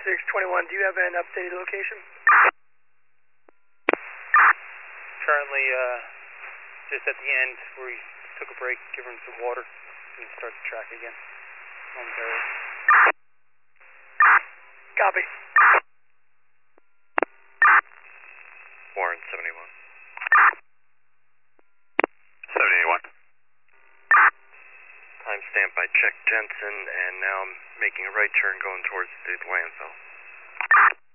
621, do you have an updated location? Currently, just at the end where we took a break, give him some water, and start the track again momentarily. Copy. Warren 71. 71. Timestamp, I checked Jensen, and now I'm making a right turn going towards the landfill.